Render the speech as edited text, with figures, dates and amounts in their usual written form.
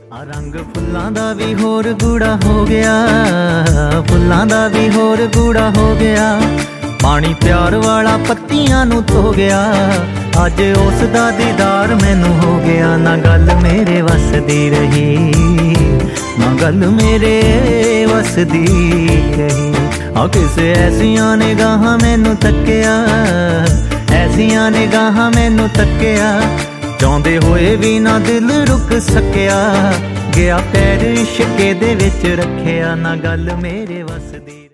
ਆ ਰੰਗ ਫੁੱਲਾਂ ਦਾ ਵੀ ਹੋਰ ਗੂੜਾ ਹੋ ਗਿਆ, ਫੁੱਲਾਂ ਦਾ ਵੀ ਹੋਰ ਗੂੜਾ ਹੋ ਗਿਆ। ਪਾਣੀ ਪਿਆਰ ਵਾਲਾ ਪੱਤੀਆਂ ਨੂੰ ਧੋ ਗਿਆ, ਅੱਜ ਉਸ ਦਾ ਦੀਦਾਰ ਮੈਨੂੰ ਹੋ ਗਿਆ। ਨਾ ਗੱਲ ਮੇਰੇ ਵੱਸ ਦੀ ਰਹੀ, ਨਾ ਗੱਲ ਮੇਰੇ ਵੱਸ ਦੀ ਰਹੀ। ਆ ਕਿਸੇ ਐਸੀਆਂ ਨਿਗਾਹਾਂ ਮੈਨੂੰ ਤੱਕਿਆ, ਐਸੀਆਂ ਨਿਗਾਹਾਂ ਮੈਨੂੰ ਤੱਕਿਆ। ਚਾਹੁੰਦੇ ਹੋਏ ਵੀ ਨਾ ਦਿਲ ਰੁਕ ਸਕਿਆ, ਗਿਆ ਪੈਰ ਇਸ਼ਕੇ ਦੇ ਵਿੱਚ ਰੱਖਿਆ। ਨਾ ਗੱਲ ਮੇਰੇ ਵੱਸ ਦੀ।